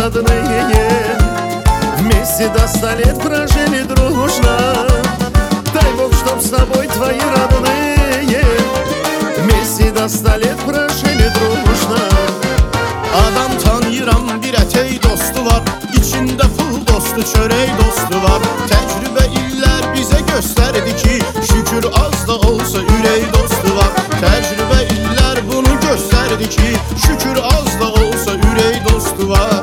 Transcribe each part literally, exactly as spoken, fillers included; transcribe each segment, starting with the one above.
родные, вместе до ста лет прожили дружно. Дай Бог, чтоб с тобой твои родные вместе до ста лет прожили дружно. Adam tanıyıram bir ətey dostu var, İçində pul dostu, çörək dostu var. Təcrübə illər bizə göstərdi ki, şükür az da olsa ürək dostu var. Təcrübə illər bunu göstərdi ki, şükür az da olsa ürək dostu var.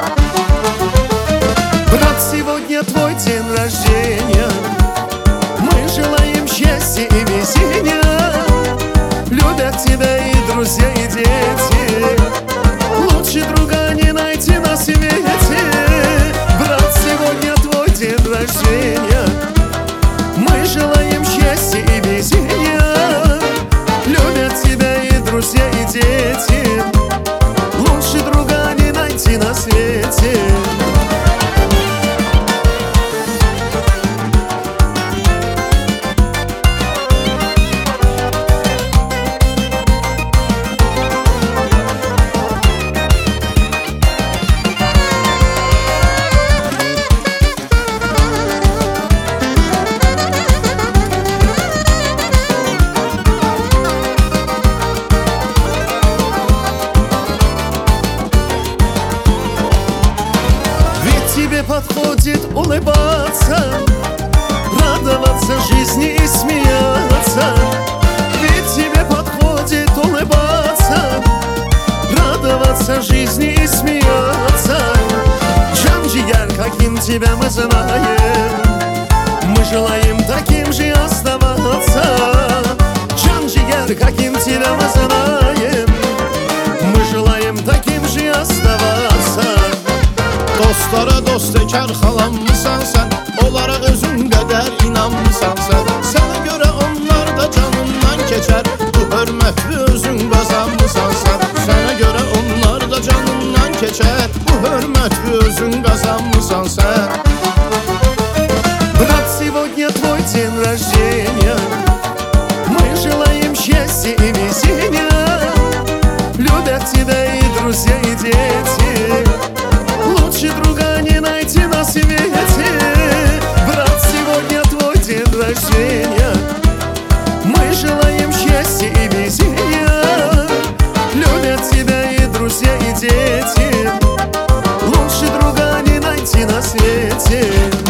Брат, сегодня твой день рождения, мы желаем счастья и везения. Любят тебя и друзья, и дети, лучше друга не найти на свете. Брат, сегодня твой день рождения, мы желаем счастья и везения. Любят тебя и друзья, и дети, лучше друга не найти на свете. Тебе подходит улыбаться, радоваться жизни и смеяться. Ведь тебе подходит улыбаться, радоваться жизни и смеяться. Джан-Джигар, каким тебя мы знаем, мы желаем таким же оставаться. Джан-Джигар, каким тебя мы знаем, мы желаем таким же оставаться. Dostlara dost ekər xalanmısan sən, onlara özün qədər inanmısan sən. Sənə görə onlar da canından keçər, bu hörmətli özün qazanmısan sən. Sənə görə onlar da canından keçər, bu hörmətli özün qazanmısan sən. Брат, сегодня твой день рождения, мы желаем счастья и везения. Любят тебя и друзья, и дети, лучше друга не найти на свете. Брат, сегодня твой день рождения, мы желаем счастья и везения. Любят тебя и друзья, и дети, лучше друга не найти на свете.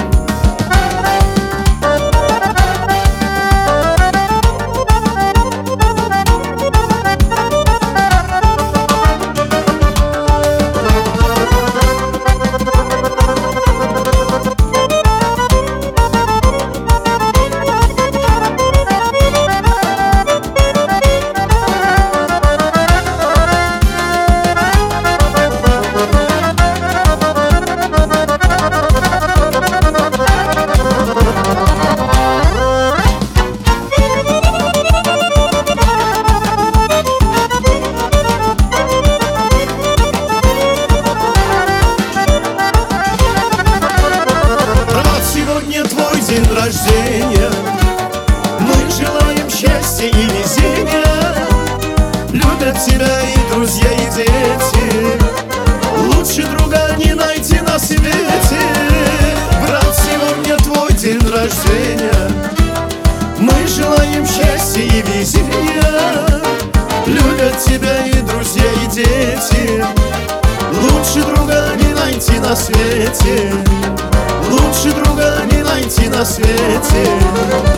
День рождения, мы желаем счастья и везения. Любят тебя и друзья, и дети, лучше друга не найти на свете. Брат, сегодня твой день рождения, мы желаем счастья и везения. Любят тебя и друзья, и дети, лучше друга не найти на свете. Лучше друга не найти на свете.